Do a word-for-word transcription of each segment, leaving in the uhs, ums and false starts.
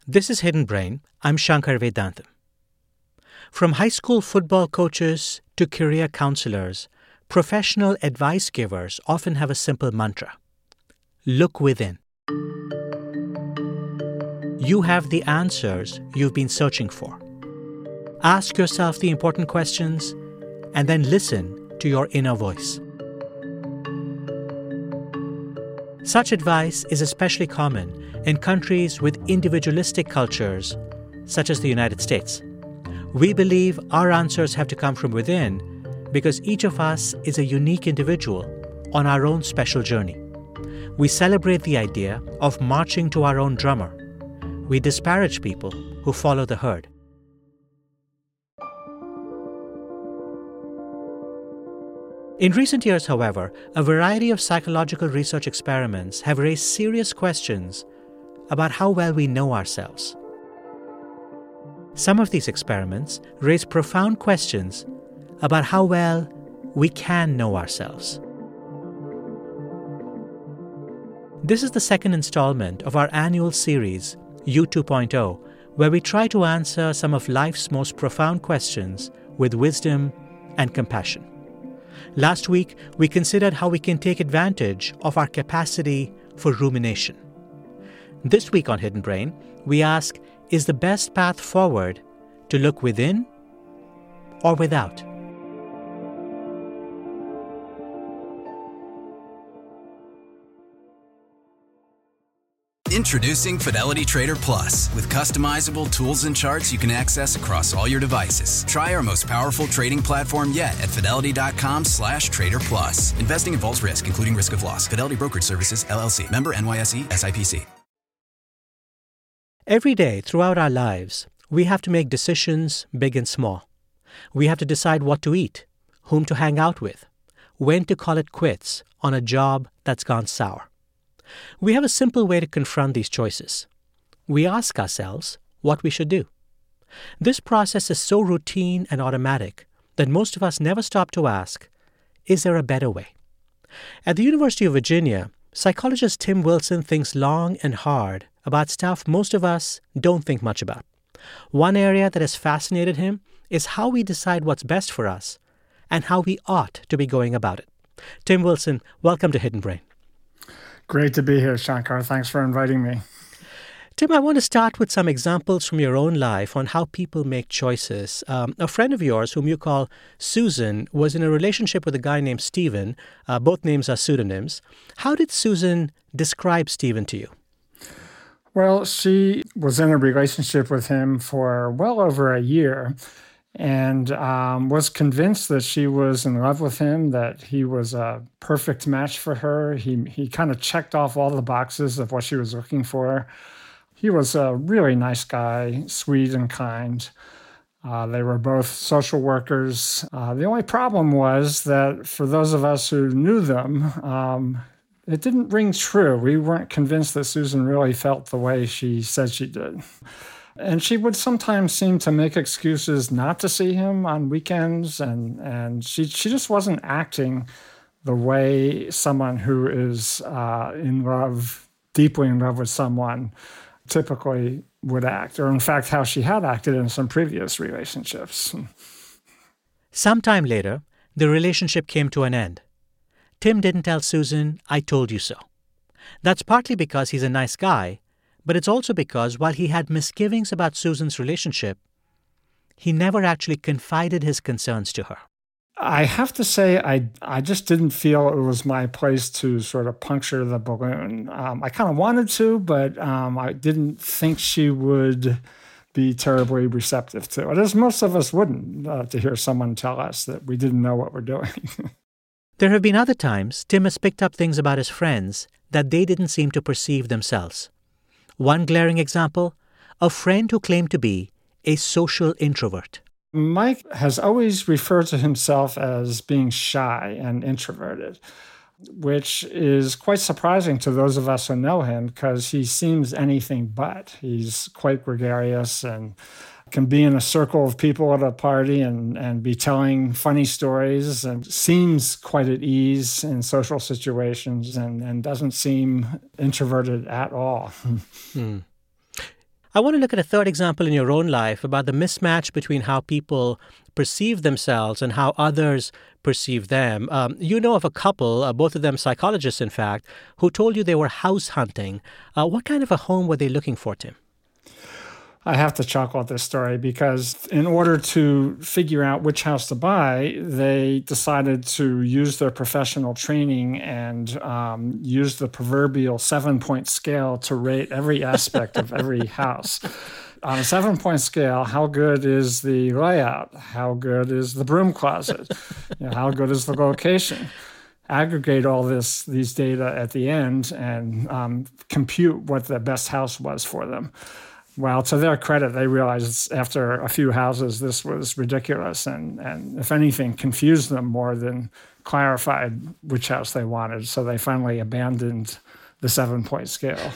This is Hidden Brain. I'm Shankar Vedantam. From high school football coaches to career counselors, professional advice givers often have a simple mantra. Look within. You have the answers you've been searching for. Ask yourself the important questions and then listen to your inner voice. Such advice is especially common in countries with individualistic cultures, such as the United States. We believe our answers have to come from within because each of us is a unique individual on our own special journey. We celebrate the idea of marching to our own drummer. We disparage people who follow the herd. In recent years, however, a variety of psychological research experiments have raised serious questions about how well we know ourselves. Some of these experiments raise profound questions about how well we can know ourselves. This is the second installment of our annual series, You two point oh, where we try to answer some of life's most profound questions with wisdom and compassion. Last week, we considered how we can take advantage of our capacity for rumination. This week on Hidden Brain, we ask, is the best path forward to look within or without? Introducing Fidelity Trader Plus. With customizable tools and charts you can access across all your devices. Try our most powerful trading platform yet at fidelity.com slash trader plus. Investing involves risk, including risk of loss. Fidelity Brokerage Services, L L C. Member N Y S E, S I P C. Every day throughout our lives, we have to make decisions big and small. We have to decide what to eat, whom to hang out with, when to call it quits on a job that's gone sour. We have a simple way to confront these choices. We ask ourselves what we should do. This process is so routine and automatic that most of us never stop to ask, is there a better way? At the University of Virginia, psychologist Tim Wilson thinks long and hard about stuff most of us don't think much about. One area that has fascinated him is how we decide what's best for us and how we ought to be going about it. Tim Wilson, welcome to Hidden Brain. Great to be here, Shankar. Thanks for inviting me. Tim, I want to start with some examples from your own life on how people make choices. Um, a friend of yours, whom you call Susan, was in a relationship with a guy named Stephen. Uh, both names are pseudonyms. How did Susan describe Stephen to you? Well, she was in a relationship with him for well over a year and um, was convinced that she was in love with him, that he was a perfect match for her. He, he kind of checked off all the boxes of what she was looking for. He was a really nice guy, sweet and kind. Uh, they were both social workers. Uh, the only problem was that for those of us who knew them, um, it didn't ring true. We weren't convinced that Susan really felt the way she said she did. And she would sometimes seem to make excuses not to see him on weekends, and, and she, she just wasn't acting the way someone who is uh, in love, deeply in love with someone, typically would act, or in fact how she had acted in some previous relationships. Sometime later, the relationship came to an end. Tim didn't tell Susan, I told you so. That's partly because he's a nice guy, but it's also because while he had misgivings about Susan's relationship, he never actually confided his concerns to her. I have to say, I I just didn't feel it was my place to sort of puncture the balloon. Um, I kind of wanted to, but um, I didn't think she would be terribly receptive to it, as most of us wouldn't, uh, to hear someone tell us that we didn't know what we're doing. There have been other times Tim has picked up things about his friends that they didn't seem to perceive themselves. One glaring example, a friend who claimed to be a social introvert. Mike has always referred to himself as being shy and introverted, which is quite surprising to those of us who know him because he seems anything but. He's quite gregarious and can be in a circle of people at a party and, and be telling funny stories and seems quite at ease in social situations and, and doesn't seem introverted at all. Hmm. I want to look at a third example in your own life about the mismatch between how people perceive themselves and how others perceive them. Um, you know of a couple, uh, both of them psychologists, in fact, who told you they were house hunting. Uh, what kind of a home were they looking for, Tim? I have to chuckle at this story because in order to figure out which house to buy, they decided to use their professional training and um, use the proverbial seven-point scale to rate every aspect of every house. On a seven-point scale, how good is the layout? How good is the broom closet? You know, how good is the location? Aggregate all this, these data at the end and um, compute what the best house was for them. Well, to their credit, they realized after a few houses this was ridiculous and, and, if anything, confused them more than clarified which house they wanted. So they finally abandoned the seven-point scale.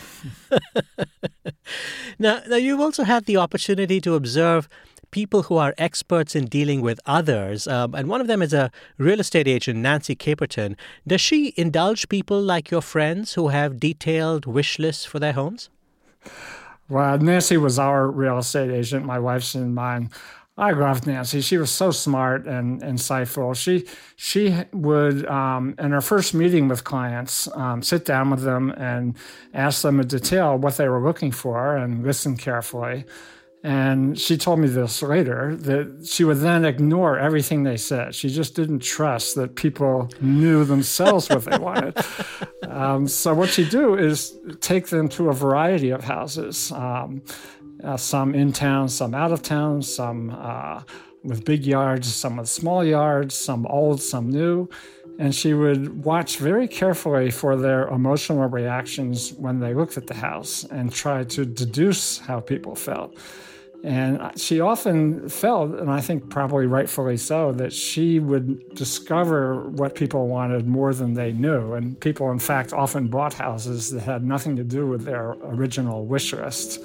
now, now, you've also had the opportunity to observe people who are experts in dealing with others. Um, and one of them is a real estate agent, Nancy Caperton. Does she indulge people like your friends who have detailed wish lists for their homes? Well, Nancy was our real estate agent, my wife's and mine. I loved Nancy. She was so smart and insightful. She she would, um, in her first meeting with clients, um, sit down with them and ask them in detail what they were looking for and listen carefully. And she told me this later, that she would then ignore everything they said. She just didn't trust that people knew themselves what they wanted. Um, so what she'd do is take them to a variety of houses, um, uh, some in town, some out of town, some uh, with big yards, some with small yards, some old, some new. And she would watch very carefully for their emotional reactions when they looked at the house and try to deduce how people felt. And she often felt, and I think probably rightfully so, that she would discover what people wanted more than they knew. And people, in fact, often bought houses that had nothing to do with their original wish list.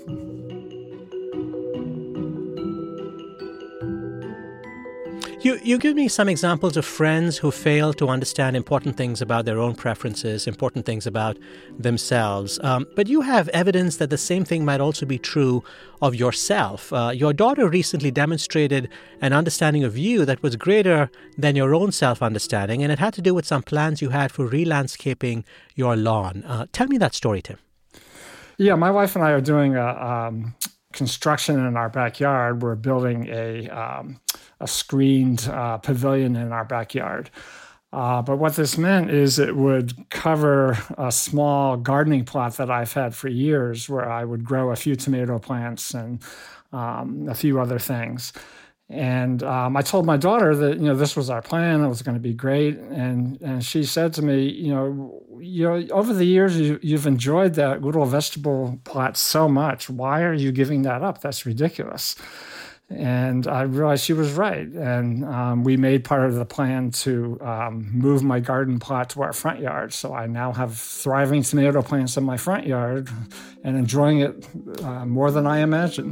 You, you give me some examples of friends who fail to understand important things about their own preferences, important things about themselves. Um, but you have evidence that the same thing might also be true of yourself. Uh, your daughter recently demonstrated an understanding of you that was greater than your own self-understanding, and it had to do with some plans you had for re-landscaping your lawn. Uh, tell me that story, Tim. Yeah, my wife and I are doing a um, construction in our backyard. We're building a... Um, a screened uh, pavilion in our backyard. Uh, but what this meant is it would cover a small gardening plot that I've had for years where I would grow a few tomato plants and um, a few other things. And um, I told my daughter that, you know, this was our plan. It was going to be great. And and she said to me, you know, you know, over the years, you, you've enjoyed that little vegetable plot so much. Why are you giving that up? That's ridiculous. And I realized she was right. And um, we made part of the plan to um, move my garden plot to our front yard. So I now have thriving tomato plants in my front yard and enjoying it uh, more than I imagined.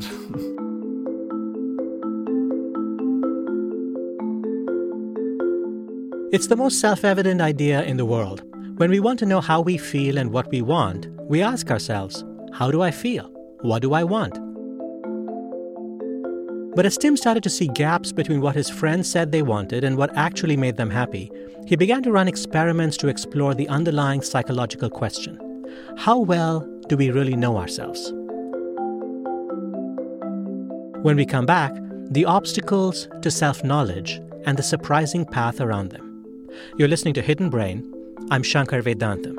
It's the most self-evident idea in the world. When we want to know how we feel and what we want, we ask ourselves, how do I feel? What do I want? But as Tim started to see gaps between what his friends said they wanted and what actually made them happy, he began to run experiments to explore the underlying psychological question. How well do we really know ourselves? When we come back, the obstacles to self-knowledge and the surprising path around them. You're listening to Hidden Brain. I'm Shankar Vedantam.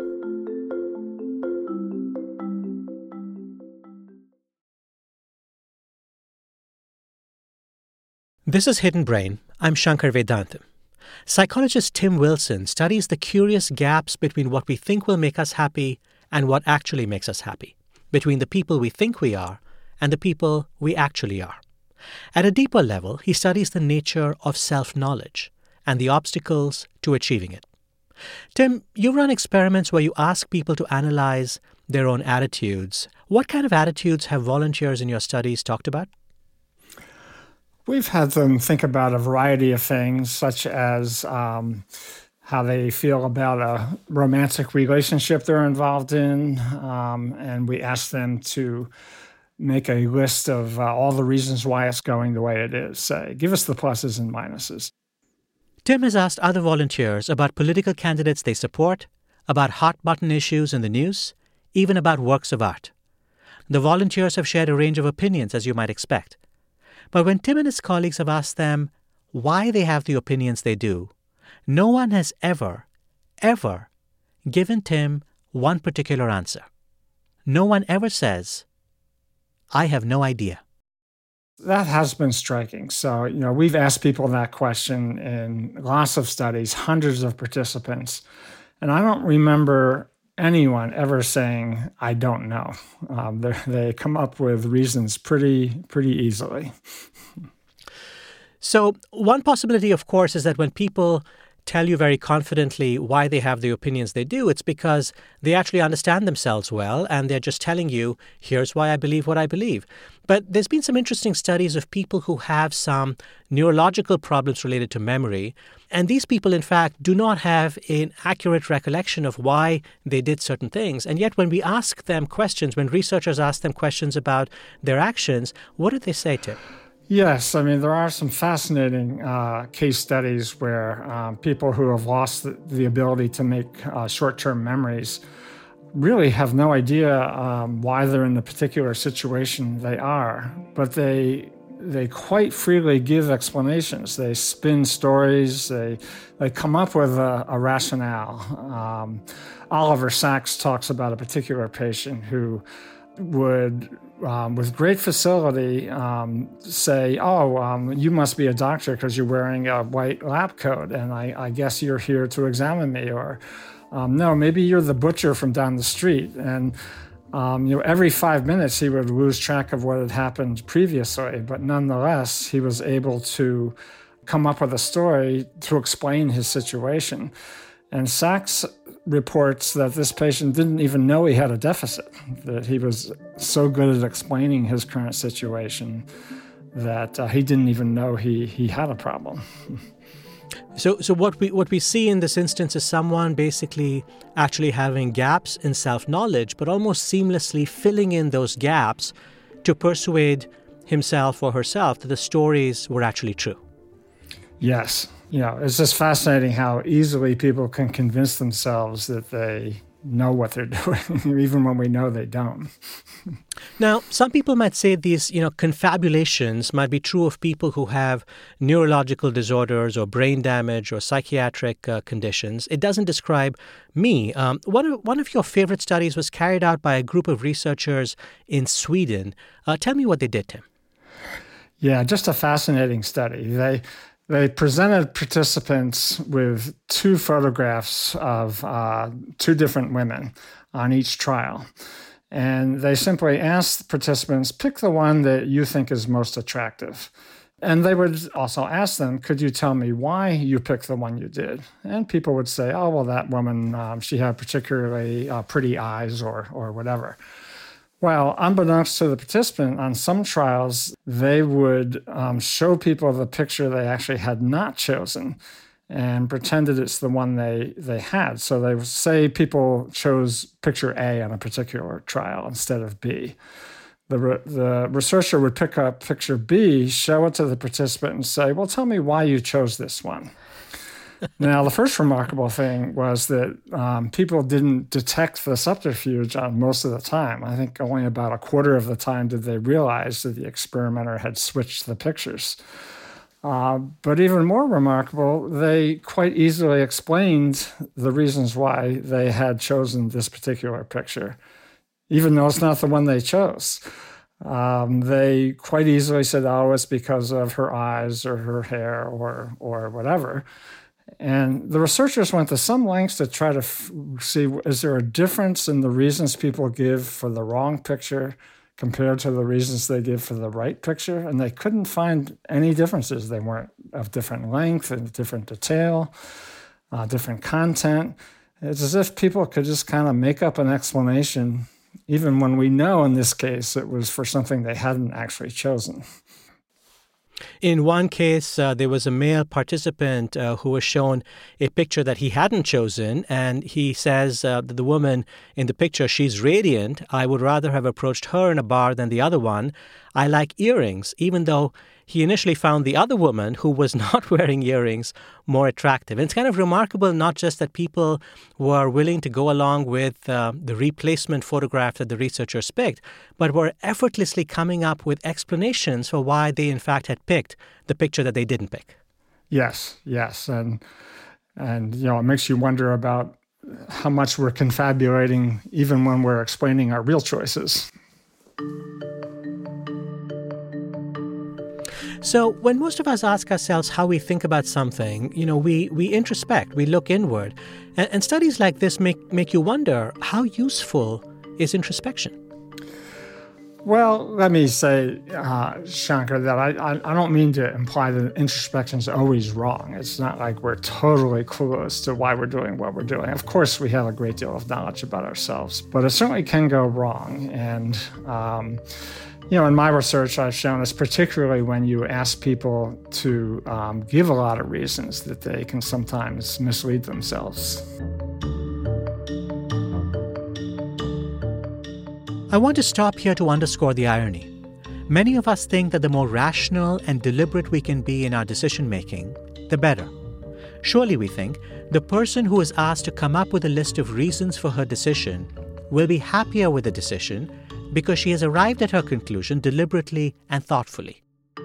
This is Hidden Brain. I'm Shankar Vedantam. Psychologist Tim Wilson studies the curious gaps between what we think will make us happy and what actually makes us happy, between the people we think we are and the people we actually are. At a deeper level, he studies the nature of self-knowledge and the obstacles to achieving it. Tim, you run experiments where you ask people to analyze their own attitudes. What kind of attitudes have volunteers in your studies talked about? We've had them think about a variety of things, such as um, how they feel about a romantic relationship they're involved in. Um, and we ask them to make a list of uh, all the reasons why it's going the way it is. Say, give us the pluses and minuses. Tim has asked other volunteers about political candidates they support, about hot-button issues in the news, even about works of art. The volunteers have shared a range of opinions, as you might expect. But when Tim and his colleagues have asked them why they have the opinions they do, no one has ever, ever given Tim one particular answer. No one ever says, I have no idea. That has been striking. So, you know, we've asked people that question in lots of studies, hundreds of participants, and I don't remember anyone ever saying, I don't know. Um, they come up with reasons pretty, pretty easily. So one possibility, of course, is that when people tell you very confidently why they have the opinions they do, it's because they actually understand themselves well, and they're just telling you, here's why I believe what I believe. But there's been some interesting studies of people who have some neurological problems related to memory, and these people, in fact, do not have an accurate recollection of why they did certain things. And yet when we ask them questions, when researchers ask them questions about their actions, what did they say, Tim? Yes, I mean, there are some fascinating uh, case studies where um, people who have lost the, the ability to make uh, short-term memories really have no idea um, why they're in the particular situation they are, but they they quite freely give explanations. They spin stories. They they come up with a, a rationale. Um, Oliver Sacks talks about a particular patient who would, um, with great facility, um, say, oh, um, you must be a doctor because you're wearing a white lab coat, and I, I guess you're here to examine me. Or, um, no, maybe you're the butcher from down the street. And, um, you know, every five minutes he would lose track of what had happened previously, but nonetheless, he was able to come up with a story to explain his situation. And Sacks reports that this patient didn't even know he had a deficit, that he was so good at explaining his current situation that uh, he didn't even know he, he had a problem. So so what we what we see in this instance is someone basically actually having gaps in self-knowledge, but almost seamlessly filling in those gaps to persuade himself or herself that the stories were actually true. Yes. You know, it's just fascinating how easily people can convince themselves that they know what they're doing, even when we know they don't. Now, some people might say these, you know, confabulations might be true of people who have neurological disorders or brain damage or psychiatric uh, conditions. It doesn't describe me. Um, one of, one of your favorite studies was carried out by a group of researchers in Sweden. Uh, tell me what they did, Tim. Yeah, just a fascinating study. They They presented participants with two photographs of uh, two different women on each trial. And they simply asked participants, pick the one that you think is most attractive. And they would also ask them, could you tell me why you picked the one you did? And people would say, oh, well, that woman, um, she had particularly uh, pretty eyes or or whatever. Well, unbeknownst to the participant, on some trials, they would um, show people the picture they actually had not chosen and pretended it's the one they, they had. So they would say people chose picture A on a particular trial instead of B. The, re- the researcher would pick up picture B, show it to the participant and say, well, tell me why you chose this one. Now, the first remarkable thing was that um, people didn't detect the subterfuge on most of the time. I think only about a quarter of the time did they realize that the experimenter had switched the pictures. Uh, but even more remarkable, they quite easily explained the reasons why they had chosen this particular picture, even though it's not the one they chose. Um, they quite easily said, oh, it's because of her eyes or her hair or or whatever. And the researchers went to some lengths to try to f- see, is there a difference in the reasons people give for the wrong picture compared to the reasons they give for the right picture? And they couldn't find any differences. They weren't of different length and different detail, uh, different content. It's as if people could just kind of make up an explanation, even when we know in this case it was for something they hadn't actually chosen. In one case, uh, there was a male participant uh, who was shown a picture that he hadn't chosen, and he says uh, that the woman in the picture, she's radiant. I would rather have approached her in a bar than the other one. I like earrings, even though he initially found the other woman who was not wearing earrings more attractive. And it's kind of remarkable, not just that people were willing to go along with uh, the replacement photograph that the researchers picked, but were effortlessly coming up with explanations for why they, in fact, had picked the picture that they didn't pick. Yes, yes. And, and you know, it makes you wonder about how much we're confabulating even when we're explaining our real choices. So when most of us ask ourselves how we think about something, you know, we, we introspect, we look inward. And, and studies like this make, make you wonder, how useful is introspection? Well, let me say, uh, Shankar, that I, I, I don't mean to imply that introspection is always wrong. It's not like we're totally clueless to why we're doing what we're doing. Of course, we have a great deal of knowledge about ourselves, but it certainly can go wrong. And um, You know, in my research, I've shown this particularly when you ask people to um, give a lot of reasons that they can sometimes mislead themselves. I want to stop here to underscore the irony. Many of us think that the more rational and deliberate we can be in our decision-making, the better. Surely, we think, the person who is asked to come up with a list of reasons for her decision will be happier with the decision because she has arrived at her conclusion deliberately and thoughtfully.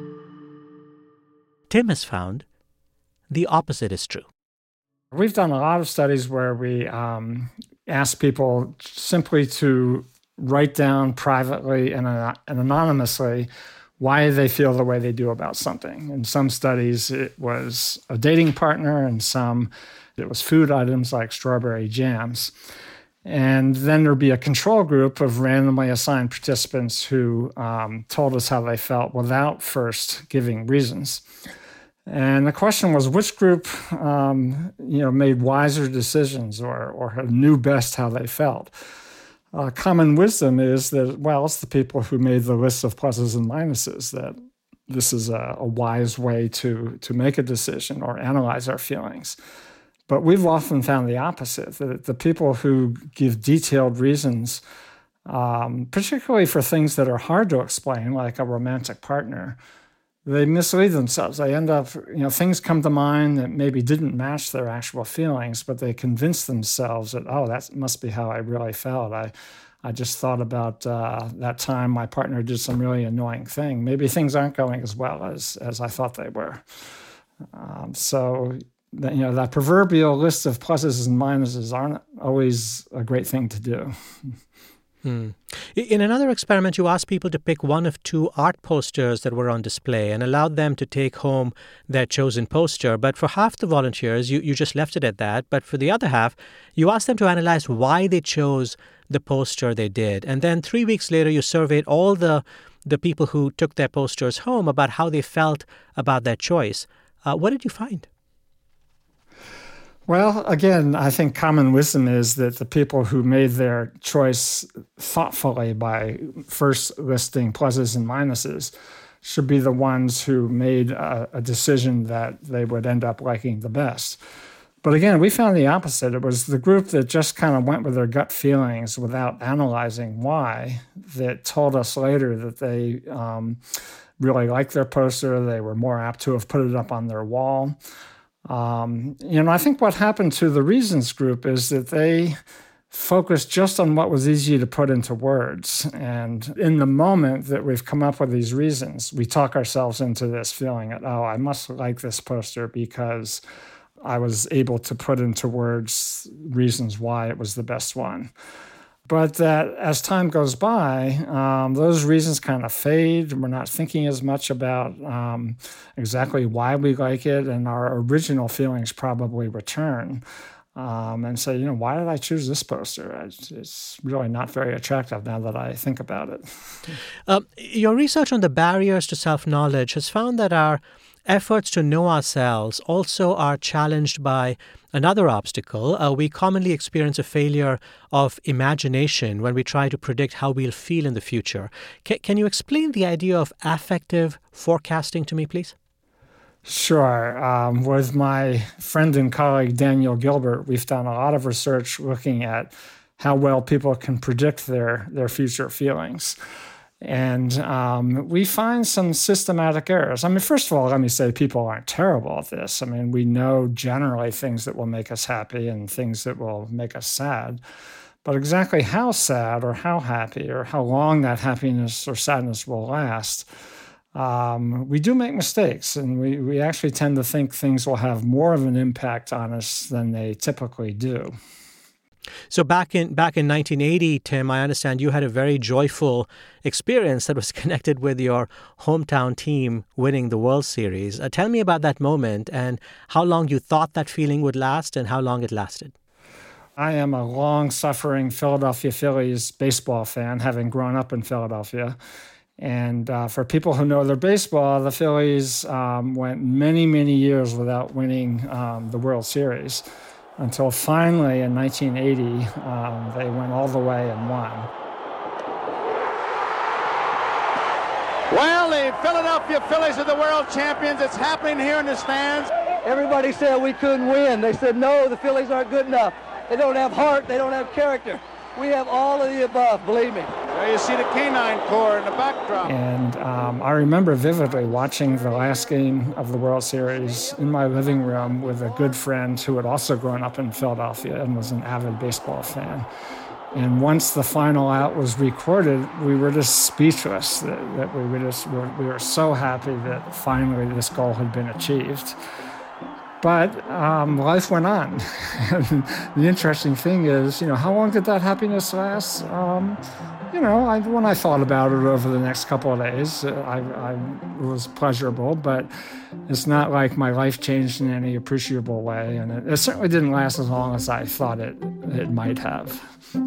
Tim has found the opposite is true. We've done a lot of studies where we um, ask people simply to write down privately and, uh, and anonymously why they feel the way they do about something. In some studies, it was a dating partner, and some it was food items like strawberry jams. And then there'd be a control group of randomly assigned participants who um, told us how they felt without first giving reasons. And the question was, which group um, you know, made wiser decisions or, or knew best how they felt? Uh, common wisdom is that, well, it's the people who made the list of pluses and minuses, that this is a, a wise way to, to make a decision or analyze our feelings. But we've often found the opposite, that the people who give detailed reasons, um, particularly for things that are hard to explain, like a romantic partner, they mislead themselves. They end up, you know, things come to mind that maybe didn't match their actual feelings, but they convince themselves that, oh, that must be how I really felt. I, I just thought about uh, that time my partner did some really annoying thing. Maybe things aren't going as well as, as I thought they were. Um, so, you know, that proverbial list of pluses and minuses aren't always a great thing to do. Hmm. In another experiment, you asked people to pick one of two art posters that were on display and allowed them to take home their chosen poster. But for half the volunteers, you, you just left it at that. But for the other half, you asked them to analyze why they chose the poster they did. And then three weeks later, you surveyed all the, the people who took their posters home about how they felt about their choice. Uh, what did you find? Well, again, I think common wisdom is that the people who made their choice thoughtfully by first listing pluses and minuses should be the ones who made a, a decision that they would end up liking the best. But again, we found the opposite. It was the group that just kind of went with their gut feelings without analyzing why that told us later that they um, really liked their poster. They were more apt to have put it up on their wall. Um, you know, I think what happened to the reasons group is that they focused just on what was easy to put into words. And in the moment that we've come up with these reasons, we talk ourselves into this feeling that, oh, I must like this poster because I was able to put into words reasons why it was the best one. But that as time goes by, um, those reasons kind of fade. We're not thinking as much about um, exactly why we like it, and our original feelings probably return. Um, and say, you know, why did I choose this poster? It's, it's really not very attractive now that I think about it. Uh, your research on the barriers to self-knowledge has found that our efforts to know ourselves also are challenged by another obstacle. Uh, we commonly experience a failure of imagination when we try to predict how we'll feel in the future. C- can you explain the idea of affective forecasting to me, please? Sure. Um, with my friend and colleague Daniel Gilbert, we've done a lot of research looking at how well people can predict their, their future feelings. And um, we find some systematic errors. I mean, first of all, let me say people aren't terrible at this. I mean, we know generally things that will make us happy and things that will make us sad. But exactly how sad or how happy or how long that happiness or sadness will last, um, we do make mistakes. And we, we actually tend to think things will have more of an impact on us than they typically do. So back in back in nineteen eighty, Tim, I understand you had a very joyful experience that was connected with your hometown team winning the World Series. Uh, tell me about that moment and how long you thought that feeling would last and how long it lasted. I am a long-suffering Philadelphia Phillies baseball fan, having grown up in Philadelphia. And uh, for people who know their baseball, the Phillies um, went many, many years without winning um, the World Series, until finally in nineteen eighty, um, they went all the way and won. Well, the Philadelphia Phillies are the world champions. It's happening here in the stands. Everybody said we couldn't win. They said, no, the Phillies aren't good enough. They don't have heart. They don't have character. We have all of the above, believe me. There you see the canine corps in the backdrop. And um, I remember vividly watching the last game of the World Series in my living room with a good friend who had also grown up in Philadelphia and was an avid baseball fan. And once the final out was recorded, we were just speechless. That, that we were just we were, we were so happy that finally this goal had been achieved. But um, life went on. And the interesting thing is, you know, how long did that happiness last? Um, you know, I, when I thought about it over the next couple of days, I, I, it was pleasurable, but it's not like my life changed in any appreciable way. And it, it certainly didn't last as long as I thought it, it might have.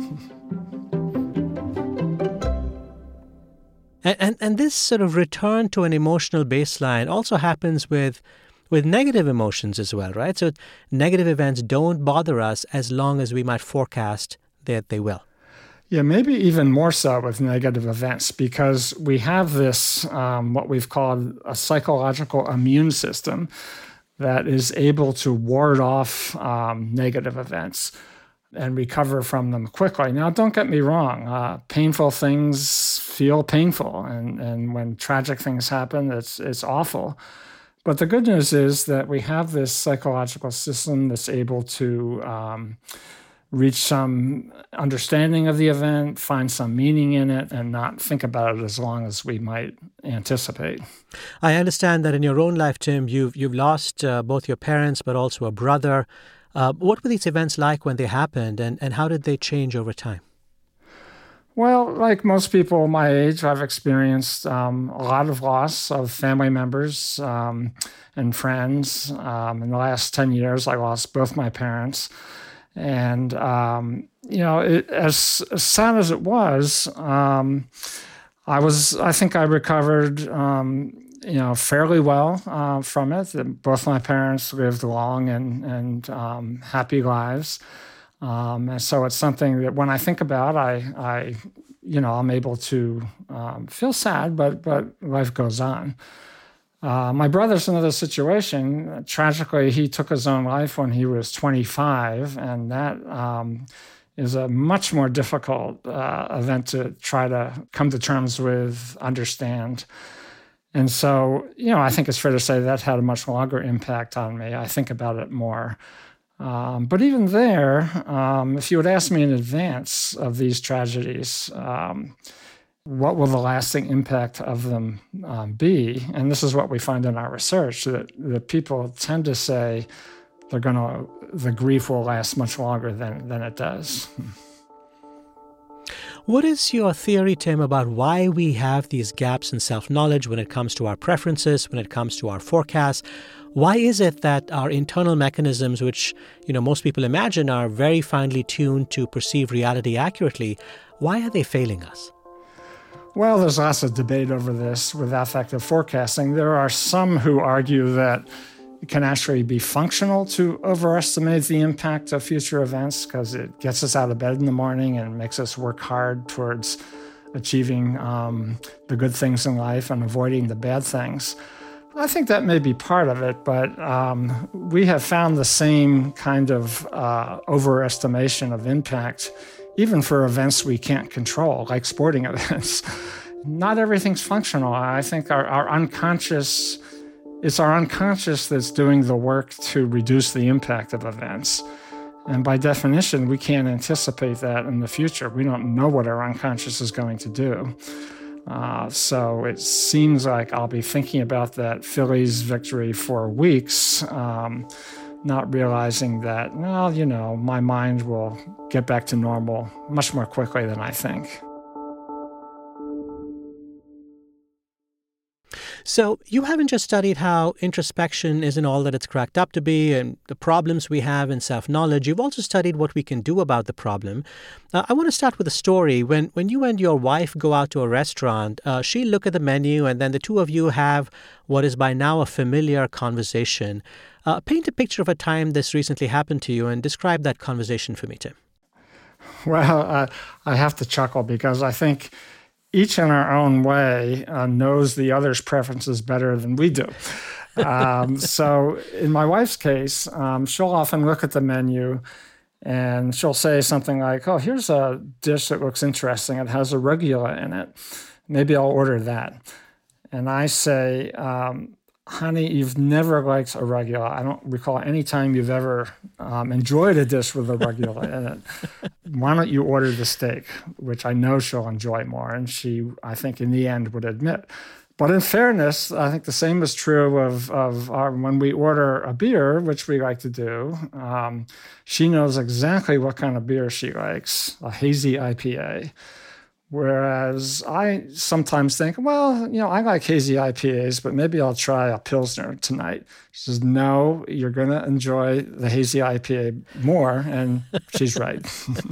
and, and, and this sort of return to an emotional baseline also happens with with negative emotions as well, right? So negative events don't bother us as long as we might forecast that they will. Yeah, maybe even more so with negative events, because we have this, um, what we've called a psychological immune system that is able to ward off um, negative events and recover from them quickly. Now, don't get me wrong. Uh, painful things feel painful. And, and when tragic things happen, it's it's awful. But the good news is that we have this psychological system that's able to um, reach some understanding of the event, find some meaning in it, and not think about it as long as we might anticipate. I understand that in your own life, Tim, you've, you've lost uh, both your parents, but also a brother. Uh, what were these events like when they happened, and, and how did they change over time? Well, like most people my age, I've experienced um, a lot of loss of family members um, and friends. Um, in the last ten years, I lost both my parents. And, um, you know, it, as, as sad as it was, um, I was, I think I recovered, um, you know, fairly well uh, from it. Both my parents lived long and, and um, happy lives. Um, and so it's something that when I think about, I, I you know, I'm able to um, feel sad, but but life goes on. Uh, my brother's another situation. Tragically, he took his own life when he was twenty-five, and that um, is a much more difficult uh, event to try to come to terms with, understand. And so, you know, I think it's fair to say that had a much longer impact on me. I think about it more. Um, but even there, um, if you had asked me in advance of these tragedies, um, what will the lasting impact of them um, be? And this is what we find in our research, that, that people tend to say they're going to, the grief will last much longer than, than it does. What is your theory, Tim, about why we have these gaps in self-knowledge when it comes to our preferences, when it comes to our forecasts? Why is it that our internal mechanisms, which, you know, most people imagine are very finely tuned to perceive reality accurately, why are they failing us? Well, there's lots of debate over this with affective forecasting. There are some who argue that it can actually be functional to overestimate the impact of future events because it gets us out of bed in the morning and makes us work hard towards achieving um, the good things in life and avoiding the bad things. I think that may be part of it, but um, we have found the same kind of uh, overestimation of impact, even for events we can't control, like sporting events. Not everything's functional. I think our, our unconscious, it's our unconscious that's doing the work to reduce the impact of events. And by definition, we can't anticipate that in the future. We don't know what our unconscious is going to do. Uh, so it seems like I'll be thinking about that Phillies victory for weeks, um, not realizing that, well, you know, my mind will get back to normal much more quickly than I think. So you haven't just studied how introspection isn't all that it's cracked up to be and the problems we have in self-knowledge. You've also studied what we can do about the problem. Uh, I want to start with a story. When when you and your wife go out to a restaurant, uh, she look at the menu and then the two of you have what is by now a familiar conversation. Uh, paint a picture of a time this recently happened to you and describe that conversation for me, Tim. Well, uh, I have to chuckle because I think each in our own way uh, knows the other's preferences better than we do. Um, so in my wife's case, um, she'll often look at the menu and she'll say something like, oh, here's a dish that looks interesting. It has arugula in it. Maybe I'll order that. And I say, um, honey, you've never liked arugula. I don't recall any time you've ever um, enjoyed a dish with arugula in it. Why don't you order the steak, which I know she'll enjoy more, and she, I think, in the end would admit. But in fairness, I think the same is true of, of our, when we order a beer, which we like to do. Um, she knows exactly what kind of beer she likes, a hazy I P A. Whereas I sometimes think, well, you know, I like hazy I P As, but maybe I'll try a Pilsner tonight. She says, no, you're going to enjoy the hazy I P A more, and she's right.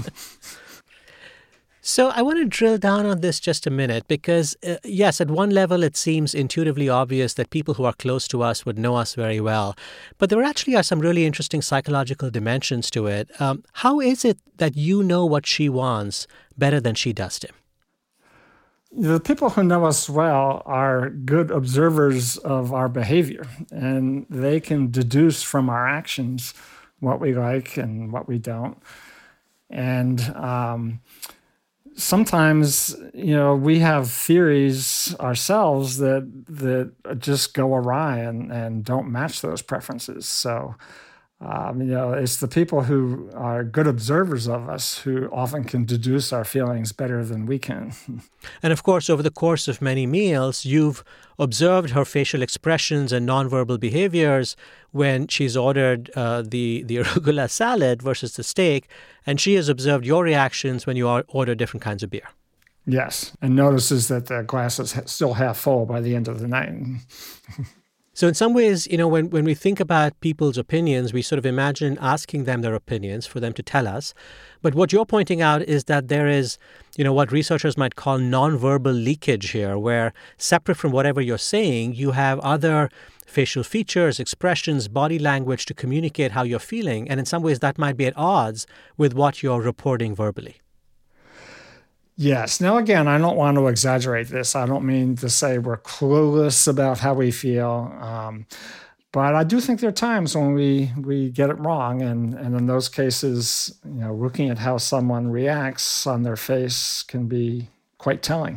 So I want to drill down on this just a minute because, uh, yes, at one level it seems intuitively obvious that people who are close to us would know us very well. But there actually are some really interesting psychological dimensions to it. Um, how is it that you know what she wants better than she does, Tim? The people who know us well are good observers of our behavior, and they can deduce from our actions what we like and what we don't. And um, sometimes, you know, we have theories ourselves that that just go awry and, and don't match those preferences. So, um, you know, it's the people who are good observers of us who often can deduce our feelings better than we can. And of course, over the course of many meals, you've observed her facial expressions and nonverbal behaviors when she's ordered uh, the, the arugula salad versus the steak, and she has observed your reactions when you order different kinds of beer. Yes, and notices that the glass is still half full by the end of the night. So in some ways, you know, when, when we think about people's opinions, we sort of imagine asking them their opinions for them to tell us. But what you're pointing out is that there is, you know, what researchers might call nonverbal leakage here, where separate from whatever you're saying, you have other facial features, expressions, body language to communicate how you're feeling. And in some ways, that might be at odds with what you're reporting verbally. Yes. Now, again, I don't want to exaggerate this. I don't mean to say we're clueless about how we feel. Um, but I do think there are times when we, we get it wrong. And, and in those cases, you know, looking at how someone reacts on their face can be quite telling.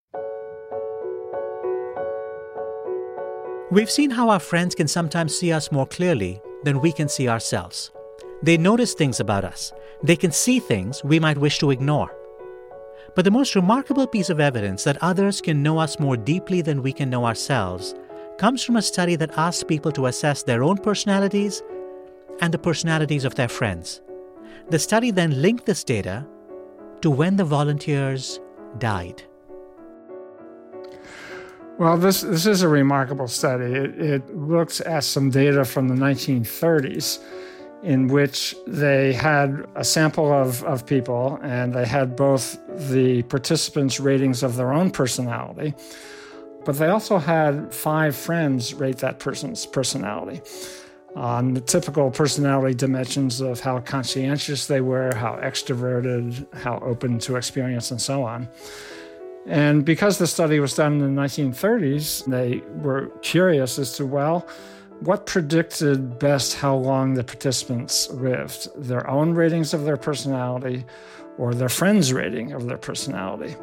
We've seen how our friends can sometimes see us more clearly than we can see ourselves. They notice things about us. They can see things we might wish to ignore. But the most remarkable piece of evidence that others can know us more deeply than we can know ourselves comes from a study that asks people to assess their own personalities and the personalities of their friends. The study then linked this data to when the volunteers died. Well, this, this is a remarkable study. It, it looks at some data from the nineteen thirties. in which they had a sample of, of people, and they had both the participants' ratings of their own personality, but they also had five friends rate that person's personality on the typical personality dimensions of how conscientious they were, how extroverted, how open to experience, and so on. And because the study was done in the nineteen thirties, they were curious as to, well, what predicted best how long the participants lived, their own ratings of their personality or their friends' rating of their personality?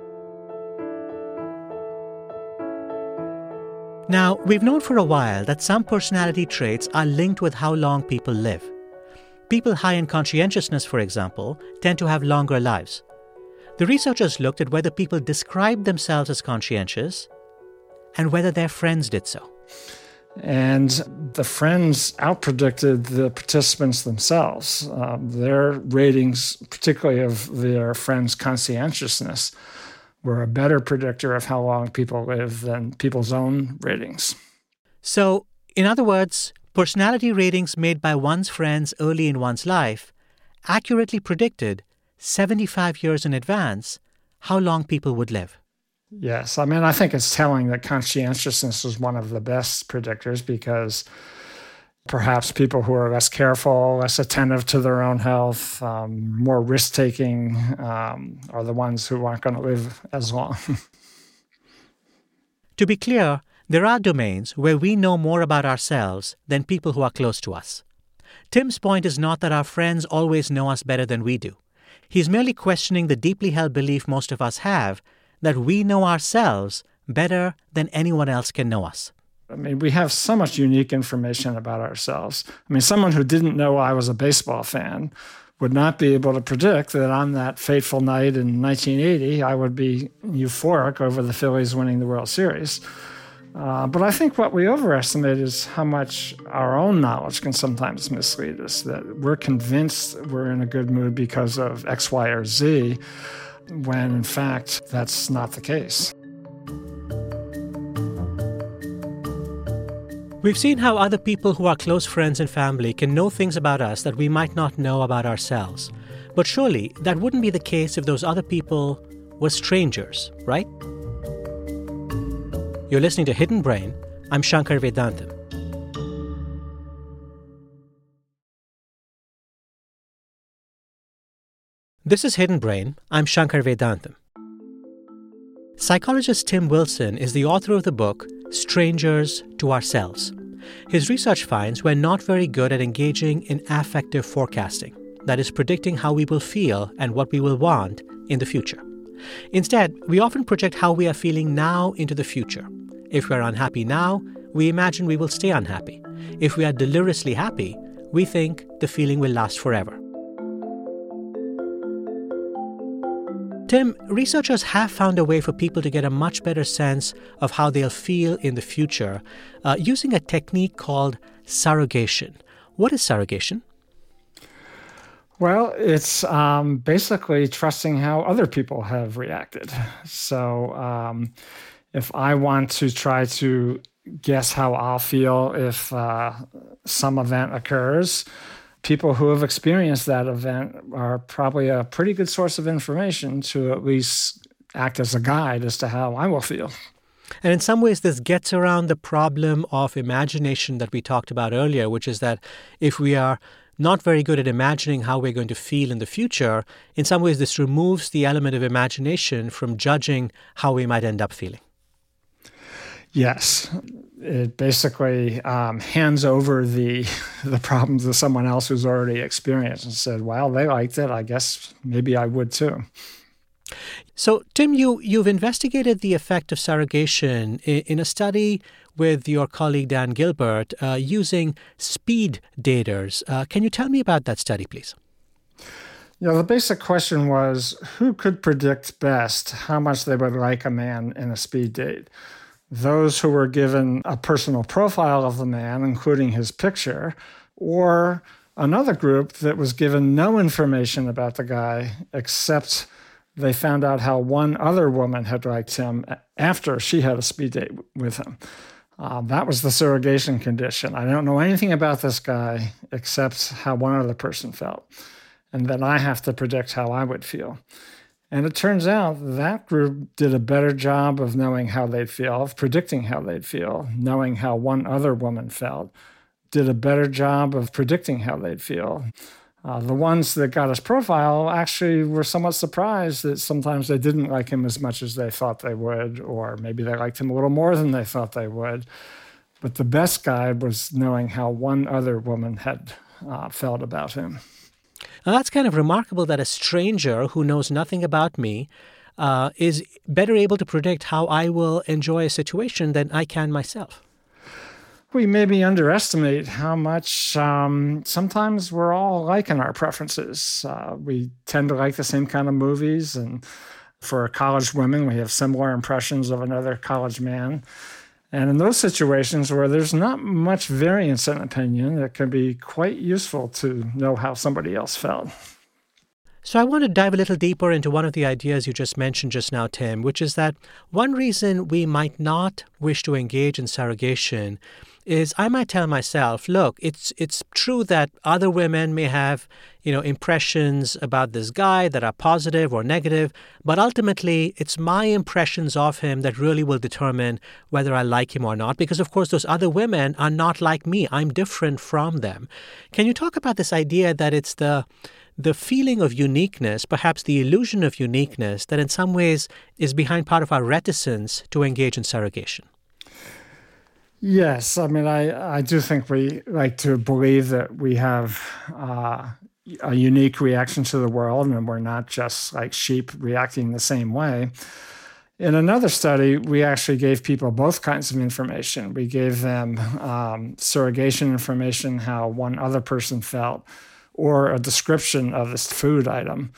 Now, we've known for a while that some personality traits are linked with how long people live. People high in conscientiousness, for example, tend to have longer lives. The researchers looked at whether people described themselves as conscientious and whether their friends did so. And the friends outpredicted the participants themselves. Um, their ratings, particularly of their friends' conscientiousness, were a better predictor of how long people live than people's own ratings. So, in other words, personality ratings made by one's friends early in one's life accurately predicted seventy-five years in advance how long people would live. Yes. I mean, I think it's telling that conscientiousness is one of the best predictors because perhaps people who are less careful, less attentive to their own health, um, more risk-taking um, are the ones who aren't going to live as long. To be clear, there are domains where we know more about ourselves than people who are close to us. Tim's point is not that our friends always know us better than we do. He's merely questioning the deeply held belief most of us have that we know ourselves better than anyone else can know us. I mean, we have so much unique information about ourselves. I mean, someone who didn't know I was a baseball fan would not be able to predict that on that fateful night in nineteen eighty, I would be euphoric over the Phillies winning the World Series. Uh, but I think what we overestimate is how much our own knowledge can sometimes mislead us, that we're convinced we're in a good mood because of X, Y, or Z, when in fact that's not the case. We've seen how other people who are close friends and family can know things about us that we might not know about ourselves. But surely that wouldn't be the case if those other people were strangers, right? You're listening to Hidden Brain. I'm Shankar Vedantam. This is Hidden Brain. I'm Shankar Vedantam. Psychologist Tim Wilson is the author of the book Strangers to Ourselves. His research finds we're not very good at engaging in affective forecasting, that is, predicting how we will feel and what we will want in the future. Instead, we often project how we are feeling now into the future. If we are unhappy now, we imagine we will stay unhappy. If we are deliriously happy, we think the feeling will last forever. Tim, researchers have found a way for people to get a much better sense of how they'll feel in the future uh, using a technique called surrogation. What is surrogation? Well, it's um, basically trusting how other people have reacted. So um, if I want to try to guess how I'll feel if uh, some event occurs, people who have experienced that event are probably a pretty good source of information to at least act as a guide as to how I will feel. And in some ways, this gets around the problem of imagination that we talked about earlier, which is that if we are not very good at imagining how we're going to feel in the future, in some ways this removes the element of imagination from judging how we might end up feeling. Yes. It basically um, hands over the the problem to someone else who's already experienced and said, well, they liked it. I guess maybe I would too. So, Tim, you, you've investigated the effect of surrogation in, in a study with your colleague Dan Gilbert uh, using speed daters. Uh, can you tell me about that study, please? You know, the basic question was, who could predict best how much they would like a man in a speed date? Those who were given a personal profile of the man, including his picture, or another group that was given no information about the guy except they found out how one other woman had liked him after she had a speed date with him. Uh, that was the surrogation condition. I don't know anything about this guy except how one other person felt. And then I have to predict how I would feel. And it turns out that group did a better job of knowing how they'd feel, of predicting how they'd feel, knowing how one other woman felt, did a better job of predicting how they'd feel. Uh, the ones that got his profile actually were somewhat surprised that sometimes they didn't like him as much as they thought they would, or maybe they liked him a little more than they thought they would. But the best guide was knowing how one other woman had uh, felt about him. Now, that's kind of remarkable that a stranger who knows nothing about me uh, is better able to predict how I will enjoy a situation than I can myself. We maybe underestimate how much um, sometimes we're all alike in our preferences. Uh, we tend to like the same kind of movies, and for college women, we have similar impressions of another college man. And in those situations where there's not much variance in opinion, it can be quite useful to know how somebody else felt. So I want to dive a little deeper into one of the ideas you just mentioned just now, Tim, which is that one reason we might not wish to engage in surrogation is I might tell myself, look, it's it's true that other women may have, you know, impressions about this guy that are positive or negative, but ultimately it's my impressions of him that really will determine whether I like him or not, because of course those other women are not like me. I'm different from them. Can you talk about this idea that it's the the feeling of uniqueness, perhaps the illusion of uniqueness, that in some ways is behind part of our reticence to engage in surrogation? Yes, I mean, I, I do think we like to believe that we have uh, a unique reaction to the world and we're not just like sheep reacting the same way. In another study, we actually gave people both kinds of information. We gave them um, surrogation information, how one other person felt, or a description of this food item.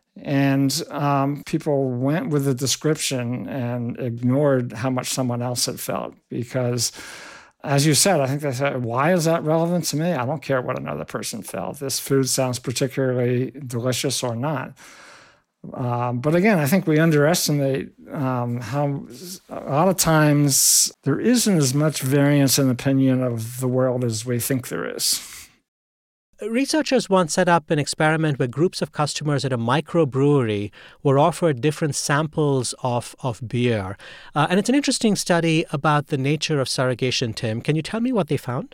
And um, people went with the description and ignored how much someone else had felt. Because, as you said, I think they said, why is that relevant to me? I don't care what another person felt. This food sounds particularly delicious or not. Um, but again, I think we underestimate um, how a lot of times there isn't as much variance in opinion of the world as we think there is. Researchers once set up an experiment where groups of customers at a microbrewery were offered different samples of, of beer. Uh, and it's an interesting study about the nature of surrogation, Tim. Can you tell me what they found?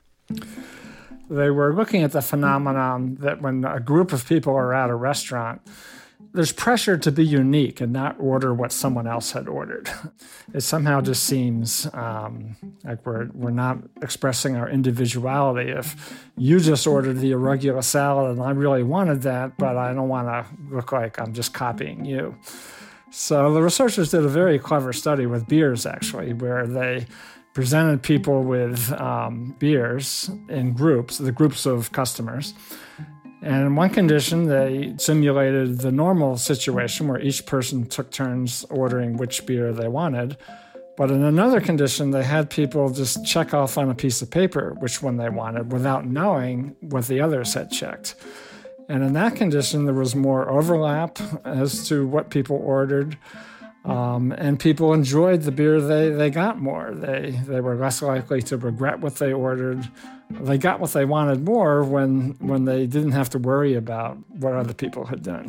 They were looking at the phenomenon that when a group of people are at a restaurant, there's pressure to be unique and not order what someone else had ordered. It somehow just seems um, like we're we're not expressing our individuality. If you just ordered the arugula salad and I really wanted that, but I don't want to look like I'm just copying you. So the researchers did a very clever study with beers, actually, where they presented people with um, beers in groups, the groups of customers. And in one condition, they simulated the normal situation where each person took turns ordering which beer they wanted. But in another condition, they had people just check off on a piece of paper which one they wanted without knowing what the others had checked. And in that condition, there was more overlap as to what people ordered. Um, and people enjoyed the beer they, they got more. They they were less likely to regret what they ordered. They got what they wanted more when when they didn't have to worry about what other people had done.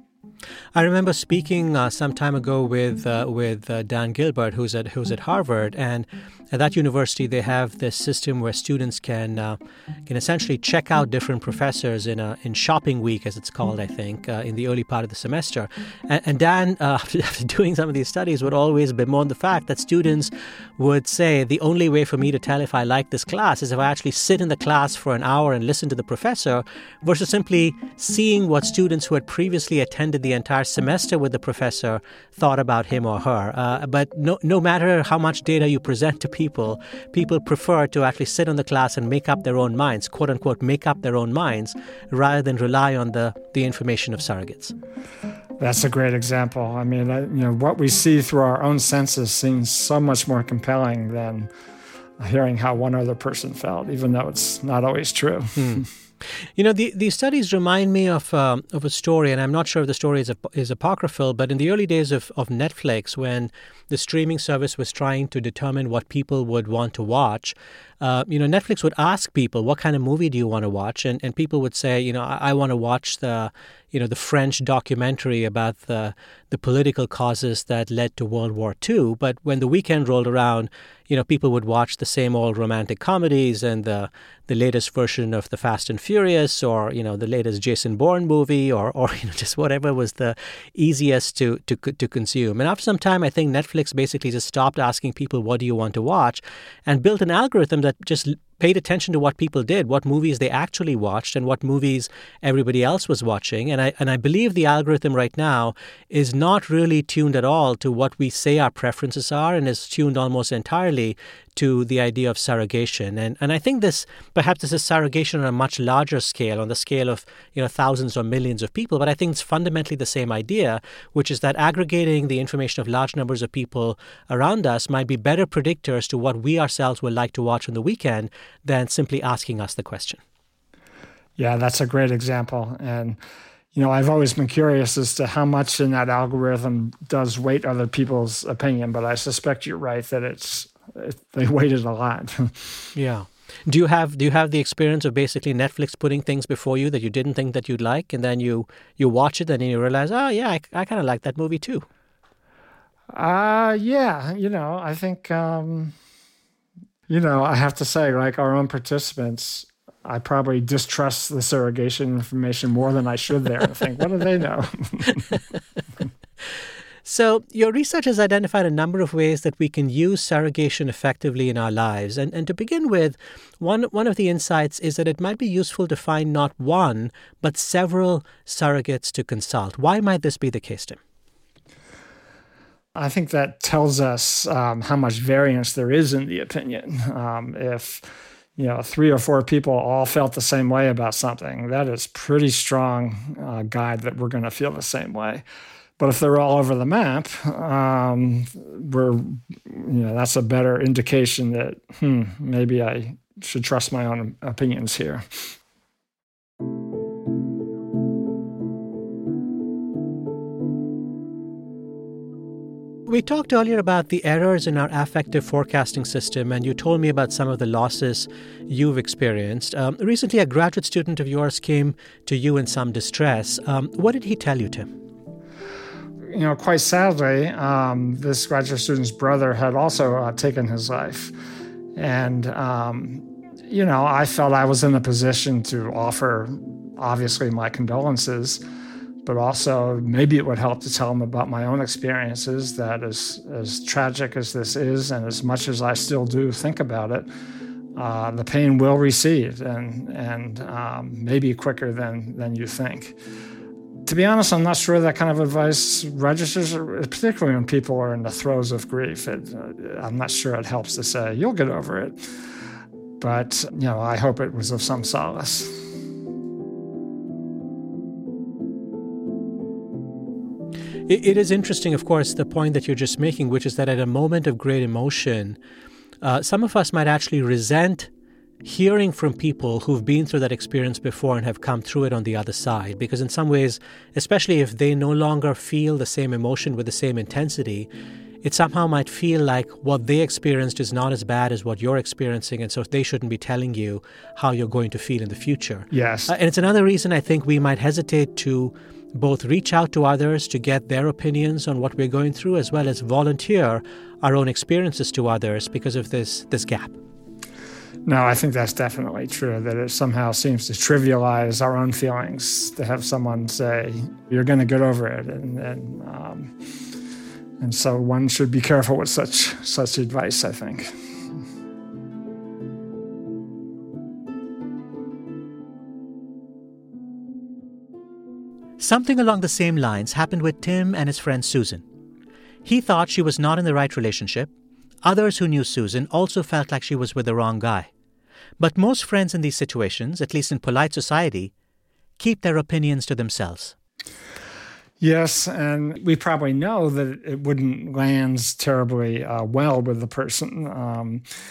I remember speaking uh, some time ago with uh, with uh, Dan Gilbert, who's at who's at Harvard, and at that university they have this system where students can uh, can essentially check out different professors in a in shopping week, as it's called, I think, uh, in the early part of the semester. And, and Dan, uh, after doing some of these studies, would always bemoan the fact that students would say the only way for me to tell if I like this class is if I actually sit in the class for an hour and listen to the professor, versus simply seeing what students who had previously attended the entire semester with the professor thought about him or her. Uh, but no, no matter how much data you present to people, people prefer to actually sit on the class and make up their own minds, quote unquote, make up their own minds, rather than rely on the, the information of surrogates. That's a great example. I mean, I, you know, what we see through our own senses seems so much more compelling than hearing how one other person felt, even though it's not always true. Hmm. You know, the, these studies remind me of um, of a story, and I'm not sure if the story is, is apocryphal, but in the early days of, of Netflix, when the streaming service was trying to determine what people would want to watch, uh, you know, Netflix would ask people, what kind of movie do you want to watch? And and people would say, you know, I, I want to watch the, you know, the French documentary about the the political causes that led to World War Two. But when the weekend rolled around, you know, people would watch the same old romantic comedies and the the latest version of the Fast and Furious, or, you know, the latest Jason Bourne movie, or or you know, just whatever was the easiest to to to consume. And after some time, I think Netflix basically just stopped asking people, what do you want to watch, and built an algorithm that just paid attention to what people did, what movies they actually watched, and what movies everybody else was watching. And I and I believe the algorithm right now is not really tuned at all to what we say our preferences are, and is tuned almost entirely to the idea of surrogation. And and I think this, perhaps this is surrogation on a much larger scale, on the scale of, you know, thousands or millions of people. But I think it's fundamentally the same idea, which is that aggregating the information of large numbers of people around us might be better predictors to what we ourselves would like to watch on the weekend than simply asking us the question. Yeah, that's a great example. And, you know, I've always been curious as to how much in that algorithm does weight other people's opinion, but I suspect you're right that it's it, they weighted a lot. Yeah. Do you have do you have the experience of basically Netflix putting things before you that you didn't think that you'd like, and then you you watch it and then you realize, oh yeah, I, I kind of like that movie too? Uh, yeah, you know, I think, um, you know, I have to say, like our own participants, I probably distrust the surrogation information more than I should there and think, what do they know? So your research has identified a number of ways that we can use surrogation effectively in our lives. And, and to begin with, one, one of the insights is that it might be useful to find not one, but several surrogates to consult. Why might this be the case, Tim? I think that tells us um, how much variance there is in the opinion. Um, if, you know, three or four people all felt the same way about something, that is pretty strong uh, guide that we're going to feel the same way. But if they're all over the map, um, we're, you know, that's a better indication that, hmm, maybe I should trust my own opinions here. We talked earlier about the errors in our affective forecasting system, and you told me about some of the losses you've experienced. Um, recently, a graduate student of yours came to you in some distress. Um, what did he tell you, Tim? You know, quite sadly, um, this graduate student's brother had also uh, taken his life. And, um, you know, I felt I was in a position to offer, obviously, my condolences, but also maybe it would help to tell him about my own experiences, that as, as tragic as this is, and as much as I still do think about it, uh, the pain will recede, and, and um, maybe quicker than, than you think. To be honest, I'm not sure that kind of advice registers, particularly when people are in the throes of grief. It, uh, I'm not sure it helps to say, you'll get over it. But, you know, I hope it was of some solace. It, it is interesting, of course, the point that you're just making, which is that at a moment of great emotion, uh, some of us might actually resent hearing from people who've been through that experience before and have come through it on the other side. Because in some ways, especially if they no longer feel the same emotion with the same intensity, it somehow might feel like what they experienced is not as bad as what you're experiencing, and so they shouldn't be telling you how you're going to feel in the future. Yes. Uh, and it's another reason I think we might hesitate to both reach out to others to get their opinions on what we're going through, as well as volunteer our own experiences to others because of this this gap. No, I think that's definitely true, that it somehow seems to trivialize our own feelings to have someone say, you're going to get over it. And and, um, and so one should be careful with such such advice, I think. Something along the same lines happened with Tim and his friend Susan. He thought she was not in the right relationship. Others who knew Susan also felt like she was with the wrong guy. But most friends in these situations, at least in polite society, keep their opinions to themselves. Yes, and we probably know that it wouldn't land terribly uh, well with the person. Um,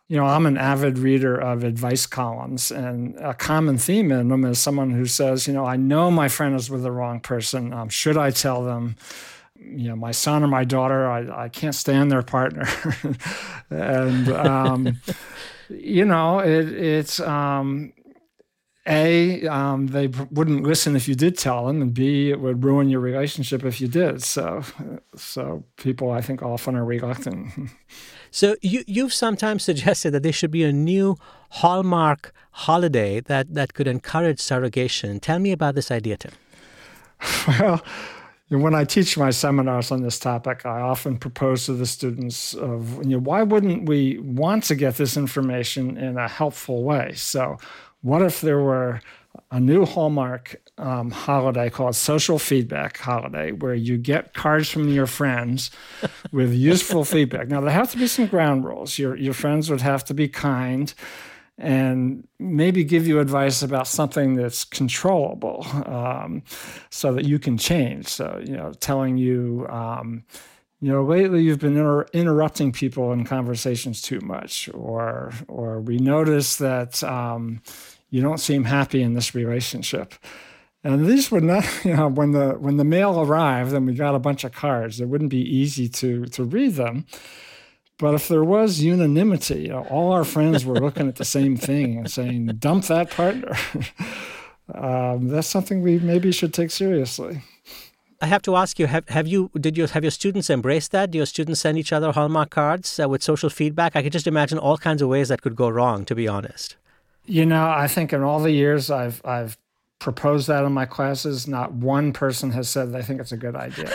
You know, I'm an avid reader of advice columns, and a common theme in them is someone who says, you know, I know my friend is with the wrong person. Um, should I tell them? You know, my son or my daughter, I, I can't stand their partner. and, um, you know, it, it's, um, A, um, they wouldn't listen if you did tell them, and B, it would ruin your relationship if you did. So, so people, I think, often are reluctant. So you, you've sometimes suggested that there should be a new Hallmark holiday that, that could encourage surrogation. Tell me about this idea, Tim. Well, when I teach my seminars on this topic, I often propose to the students of, you know, why wouldn't we want to get this information in a helpful way? So what if there were a new Hallmark um, holiday called Social Feedback Holiday, where you get cards from your friends with useful feedback? Now, there have to be some ground rules. Your, your friends would have to be kind and maybe give you advice about something that's controllable, um, so that you can change. So, you know, telling you, um, you know, lately you've been inter- interrupting people in conversations too much, or or we notice that um, you don't seem happy in this relationship. And these would not, you know, when the when the mail arrived and we got a bunch of cards, it wouldn't be easy to to read them. But if there was unanimity, you know, all our friends were looking at the same thing and saying, dump that partner, um, that's something we maybe should take seriously. I have to ask you, have, have you, did you have your students embrace that? Do your students send each other Hallmark cards uh, with social feedback? I could just imagine all kinds of ways that could go wrong, to be honest. You know, I think in all the years I've I've proposed that in my classes, not one person has said they think it's a good idea.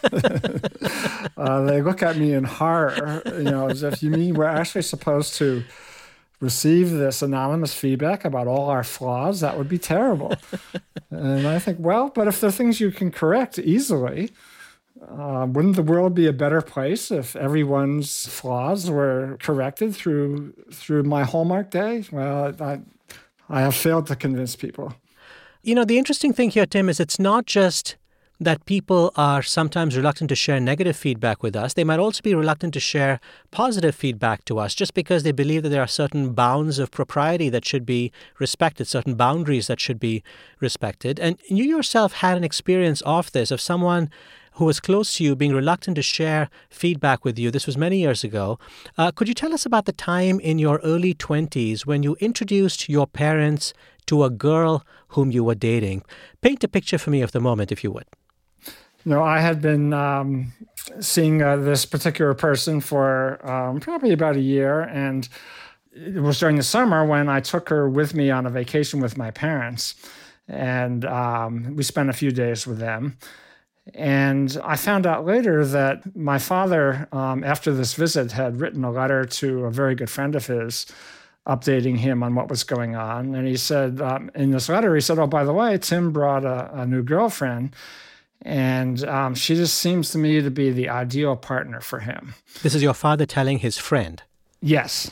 uh, they look at me in horror, you know, as if you mean we're actually supposed to receive this anonymous feedback about all our flaws. That would be terrible. And I think, well, but if there are things you can correct easily, uh, wouldn't the world be a better place if everyone's flaws were corrected through through my Hallmark Day? Well, I, I have failed to convince people. You know, the interesting thing here, Tim, is it's not just that people are sometimes reluctant to share negative feedback with us. They might also be reluctant to share positive feedback to us just because they believe that there are certain bounds of propriety that should be respected, certain boundaries that should be respected. And you yourself had an experience of this, of someone who was close to you being reluctant to share feedback with you. This was many years ago. Uh, could you tell us about the time in your early twenties when you introduced your parents to a girl whom you were dating? Paint a picture for me of the moment, if you would. You know, I had been um, seeing uh, this particular person for um, probably about a year, and it was during the summer when I took her with me on a vacation with my parents, and um, we spent a few days with them. And I found out later that my father, um, after this visit, had written a letter to a very good friend of his, updating him on what was going on. And he said, um, in this letter, he said, oh, by the way, Tim brought a, a new girlfriend, and um, she just seems to me to be the ideal partner for him. This is your father telling his friend? Yes.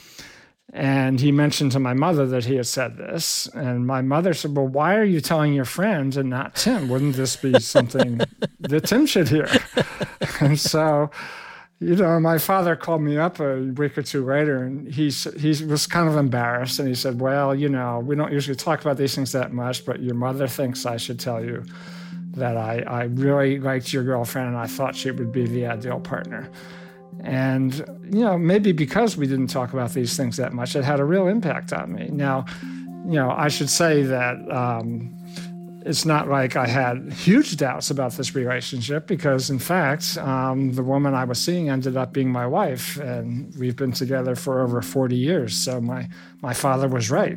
And he mentioned to my mother that he had said this. And my mother said, well, why are you telling your friend and not Tim? Wouldn't this be something that Tim should hear? And so, you know, my father called me up a week or two later, and he, he was kind of embarrassed. And he said, well, you know, we don't usually talk about these things that much, but your mother thinks I should tell you that I, I really liked your girlfriend and I thought she would be the ideal partner. And, you know, maybe because we didn't talk about these things that much, it had a real impact on me. Now, you know, I should say that um, it's not like I had huge doubts about this relationship because, in fact, um, the woman I was seeing ended up being my wife, and we've been together for over forty years. So my, my father was right.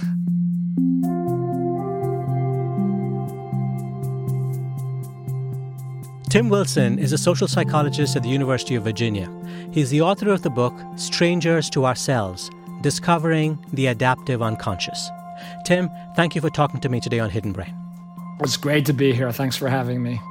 Tim Wilson is a social psychologist at the University of Virginia. He's the author of the book, Strangers to Ourselves, Discovering the Adaptive Unconscious. Tim, thank you for talking to me today on Hidden Brain. It's great to be here. Thanks for having me.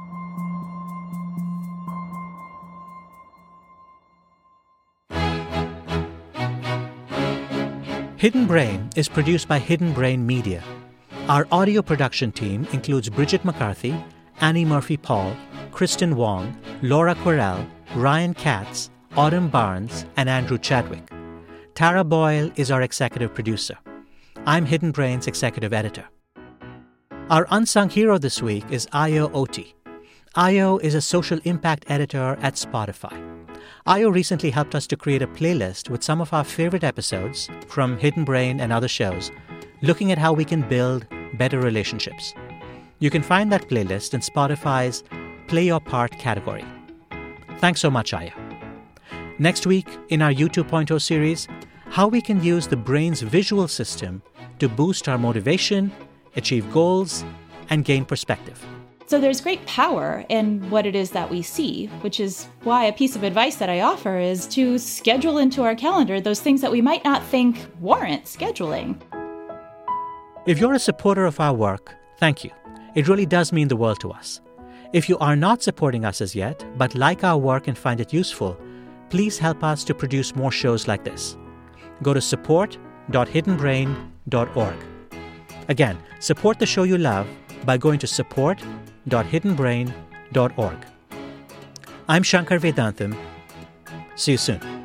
Hidden Brain is produced by Hidden Brain Media. Our audio production team includes Bridget McCarthy, Annie Murphy-Paul, Kristen Wong, Laura Quirrell, Ryan Katz, Autumn Barnes, and Andrew Chadwick. Tara Boyle is our executive producer. I'm Hidden Brain's executive editor. Our unsung hero this week is Ayo Oti. Ayo is a social impact editor at Spotify. Ayo recently helped us to create a playlist with some of our favorite episodes from Hidden Brain and other shows, looking at how we can build better relationships. You can find that playlist in Spotify's Play Your Part category. Thanks so much, Ayo. Next week, in our U two point oh series, how we can use the brain's visual system to boost our motivation, achieve goals, and gain perspective. So there's great power in what it is that we see, which is why a piece of advice that I offer is to schedule into our calendar those things that we might not think warrant scheduling. If you're a supporter of our work, thank you. It really does mean the world to us. If you are not supporting us as yet, but like our work and find it useful, please help us to produce more shows like this. Go to support dot hidden brain dot org. Again, support the show you love by going to support dot hidden brain dot org. I'm Shankar Vedantam. See you soon.